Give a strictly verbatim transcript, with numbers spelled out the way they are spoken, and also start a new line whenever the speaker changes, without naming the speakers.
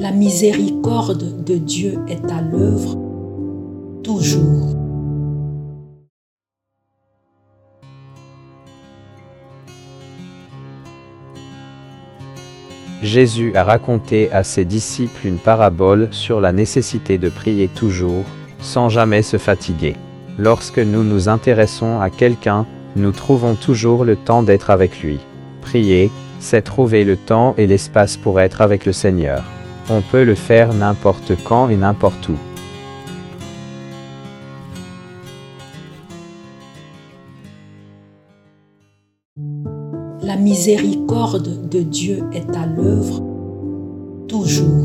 La miséricorde de Dieu est à l'œuvre toujours.
Jésus a raconté à ses disciples une parabole sur la nécessité de prier toujours, sans jamais se fatiguer. Lorsque nous nous intéressons à quelqu'un, nous trouvons toujours le temps d'être avec lui. Prier, c'est trouver le temps et l'espace pour être avec le Seigneur. On peut le faire n'importe quand et n'importe où.
La miséricorde de Dieu est à l'œuvre toujours.